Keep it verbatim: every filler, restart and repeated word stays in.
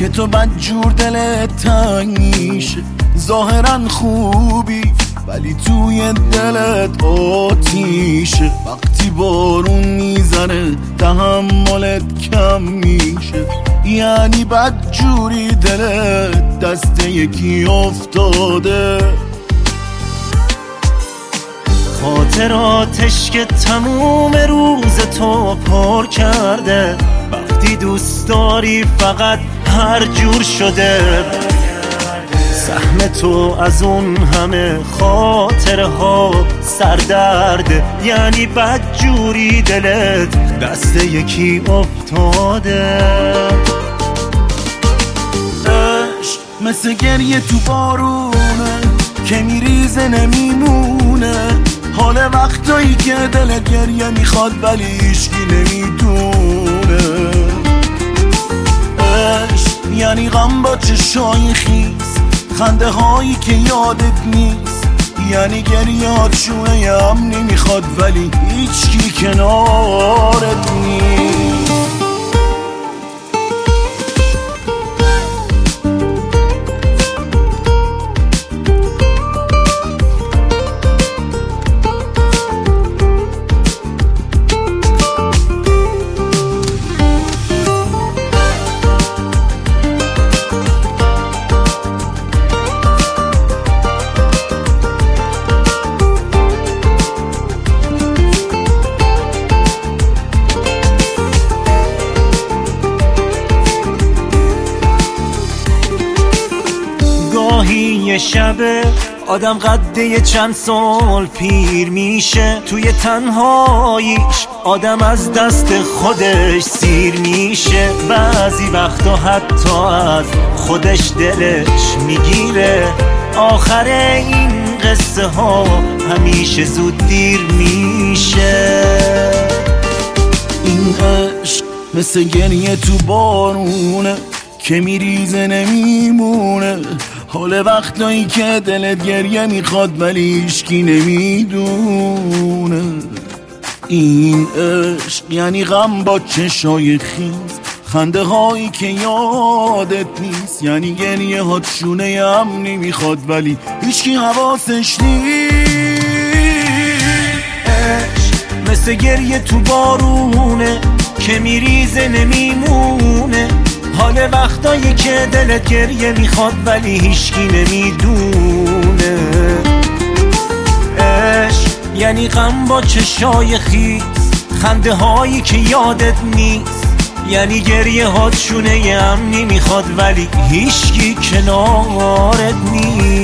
که تو بدجور دلت تنگ میشه. ظاهرا خوبی ولی توی دلت آتیشه. وقتی بارون میزنه تحملت کم میشه. یعنی بدجوری دلت دست یکی افتاده. خاطراتش که تموم روز تو پر کرده. وقتی دوست داری فقط هر جور شده. سهم تو از اون همه خاطره ها سردرده. یعنی بدجوری دلت دست یکی افتاده. عشق مثل گریه تو بارونه که میریزه نمیمونه. حال وقتایی که دلت گریه میخواد ولی هیچکی نمیدونه. عشق یعنی غم با چشای خیس، خنده هایی که یادت نیست. یعنی گریهات شونه امنی میخواد ولی هیچکی کنارت نیست. یه شبه آدم قده چند سال پیر میشه. توی تنهاییش آدم از دست خودش سیر میشه. بعضی وقتا حتی از خودش دلش میگیره. آخر این قصه ها همیشه زود دیر میشه. این عشق مثل گریه تو بارونه که میریزه نمیمونه. حال وقتایی که دلت گریه میخواد ولی هیچکی نمیدونه. این عشق یعنی غم با چشای خیز، خنده هایی که یادت نیست. یعنی گریه هات شونه امنی میخواد ولی هیچکی حواسش نیست. عشق مثل گریه تو بارونه که میریزه نمیمونه. حال وقتایی که دلت گریه میخواد ولی هیچکی نمیدونه. عشق یعنی غم با چشای خیس، خنده هایی که یادت نیست. یعنی گریه هات شونه امنی میخواد ولی هیچکی کنارت نیست.